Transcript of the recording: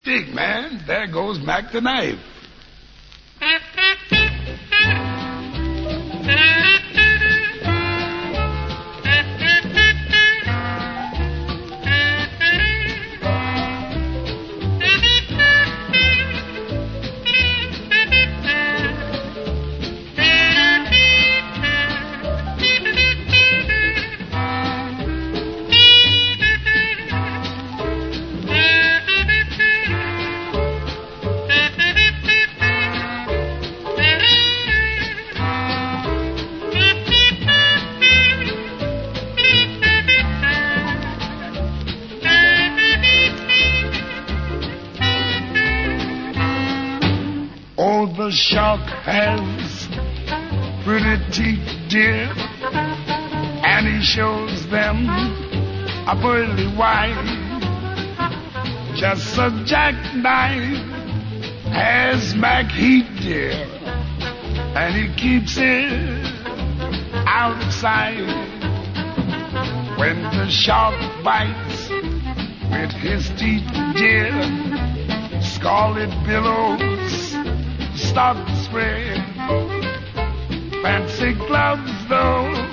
Dig, man. There goes Mac the knife. Oh, the shark has pretty teeth, dear, and he shows them a pearly white. Just a jackknife has Mac Heat, dear, and he keeps it out of sight. When the shark bites with his teeth, dear, scarlet billows start to spread. Fancy gloves, though,